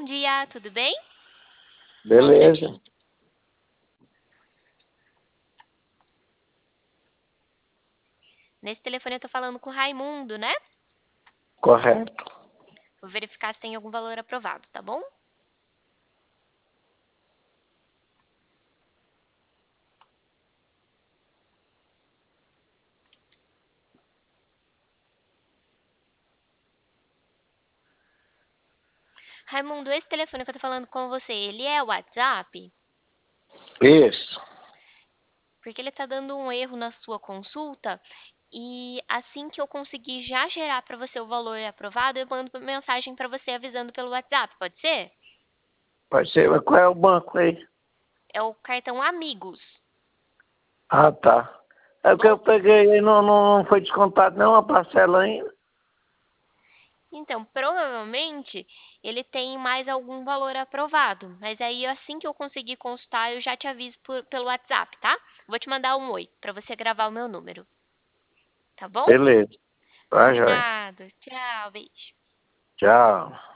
dia, tudo bem? Beleza. Nesse telefone eu tô falando com o Raimundo, né? Correto. Vou verificar se tem algum valor aprovado, tá bom? Raimundo, esse telefone que eu tô falando com você, ele é o WhatsApp? Isso. Porque ele tá dando um erro na sua consulta e assim que eu conseguir já gerar para você o valor aprovado, eu mando mensagem para você avisando pelo WhatsApp, pode ser? Pode ser, mas qual é o banco aí? É o cartão Amigos. Ah, tá. É o que Bom, eu peguei aí, não foi descontado não a parcela ainda. então, provavelmente ele tem mais algum valor aprovado, mas aí assim que eu conseguir consultar, eu já te aviso pelo WhatsApp, tá? Vou te mandar um oi para você gravar o meu número, tá bom? Beleza. Tá, De joia. nada. Tchau, beijo. Tchau.